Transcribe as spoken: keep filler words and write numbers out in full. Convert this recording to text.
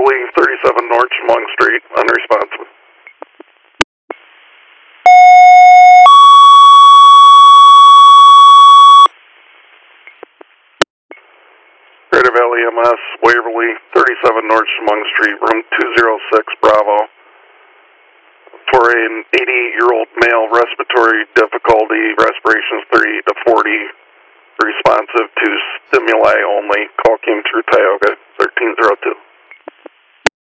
Waverly, thirty-seven North Chemung Street, unresponsive. Greater Valley M S, Waverly, thirty-seven North Chemung Street, room two oh six, Bravo. For an eighty-eight-year-old male, respiratory difficulty, respirations thirty to forty, responsive to stimuli only. Call came through Tioga, thirteen oh two.